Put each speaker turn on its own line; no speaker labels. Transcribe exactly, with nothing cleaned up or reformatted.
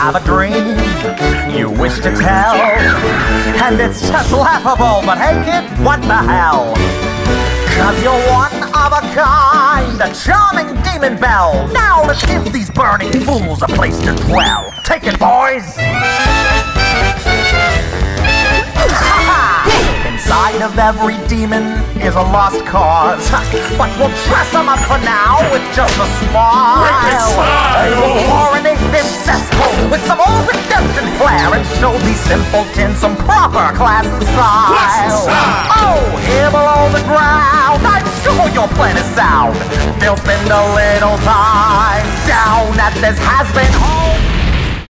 have a dream you wish to tell, and it's just laughable, but hey kid, what the hell? Cause you're one of a kind, a charming demon belle. Now let's give these burning fools a place to dwell. Take it, boys! Inside of every demon is a lost cause, but we'll dress them up for now with just a smile. We'll coronate this cesspool with some old redemption flair and show these simpletons some proper class and style. Oh, here below the ground, I'm sure your plan is sound. They'll spend a little time down at this has-been home.